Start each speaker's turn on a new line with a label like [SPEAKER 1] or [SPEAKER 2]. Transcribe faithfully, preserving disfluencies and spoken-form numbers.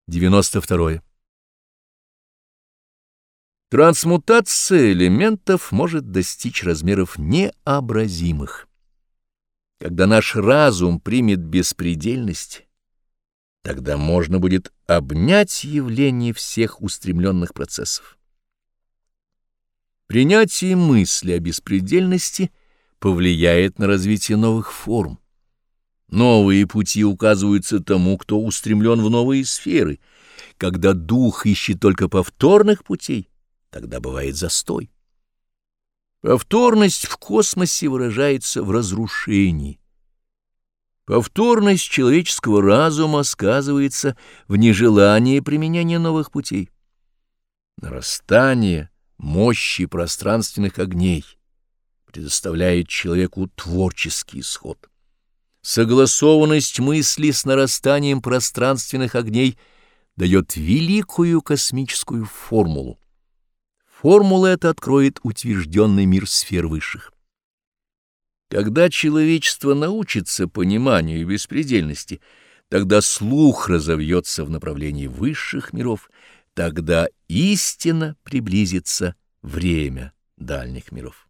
[SPEAKER 1] девяносто второе. Трансмутация элементов может достичь размеров необразимых. Когда наш разум примет беспредельность, тогда можно будет обнять явление всех устремленных процессов. Принятие мысли о беспредельности повлияет на развитие новых форм. Новые пути указываются тому, кто устремлен в новые сферы. Когда дух ищет только повторных путей, тогда бывает застой. Повторность в космосе выражается в разрушении. Повторность человеческого разума сказывается в нежелании применения новых путей. Нарастание мощи пространственных огней предоставляет человеку творческий исход. Согласованность мысли с нарастанием пространственных огней дает великую космическую формулу. Формула эта откроет утвержденный мир сфер высших. Когда человечество научится пониманию беспредельности, тогда слух разовьется в направлении высших миров, тогда истинно приблизится время дальних миров.